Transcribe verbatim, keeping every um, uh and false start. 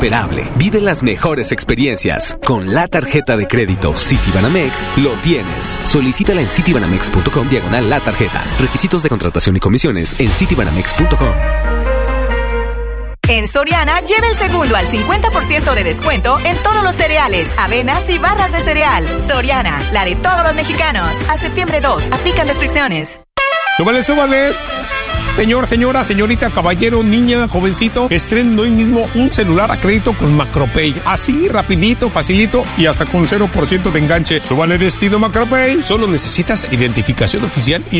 insuperable. Vive las mejores experiencias. Con la tarjeta de crédito Citibanamex lo tienes. Solicítala en citibanamex.com diagonal la tarjeta. Requisitos de contratación y comisiones en citibanamex punto com. En Soriana, lleva el segundo al cincuenta por ciento de descuento en todos los cereales, avenas y barras de cereal. Soriana, la de todos los mexicanos. A septiembre dos, aplican restricciones. ¡Súbale, súbale! Señor, señora, señorita, caballero, niña, jovencito, estrenen hoy mismo un celular a crédito con Macropay. Así, rapidito, facilito y hasta con cero por ciento de enganche. Súbale destino Macropay. Solo necesitas identificación oficial y